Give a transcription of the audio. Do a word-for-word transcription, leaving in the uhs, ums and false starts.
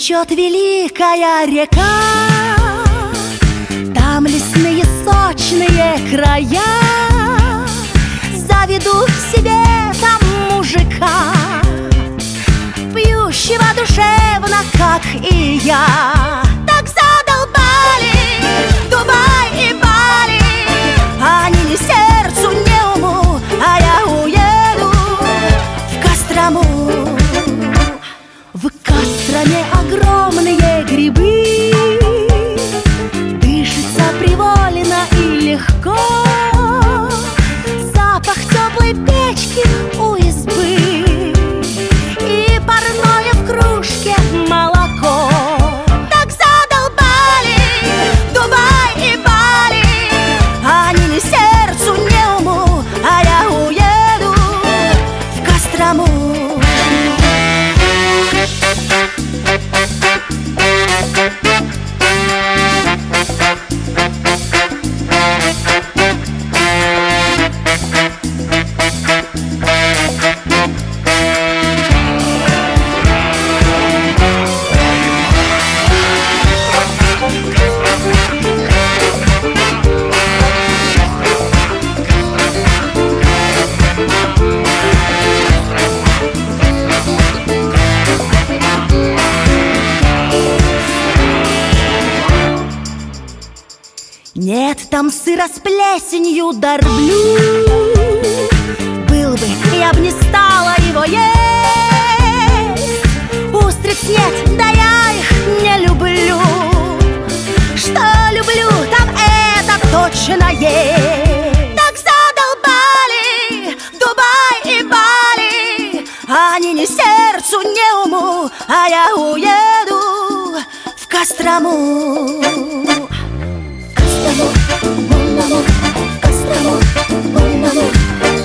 Течет великая река, там лесные сочные края. Заведу к себе там мужика, пьющего душевно, как и я. Так задолбали Дубай и Бали, они ни сердцу, ни уму, а я уеду в Кострому. В Костроме огромные грибы, дышится привольно и легко. Запах теплой печки у избы и парное в кружке молоко. Так задолбали Дубай и Бали, они ни сердцу, ни уму, а я уеду в Кострому. Нет там сыра с плесенью дорблю, был бы, я б не стала его есть. Устриц нет, да я их не люблю. Что люблю, там это точно есть. Так задолбали Дубай и Бали, они ни сердцу, ни уму, а я уеду в Кострому. Кострому, Кострому, Кострому.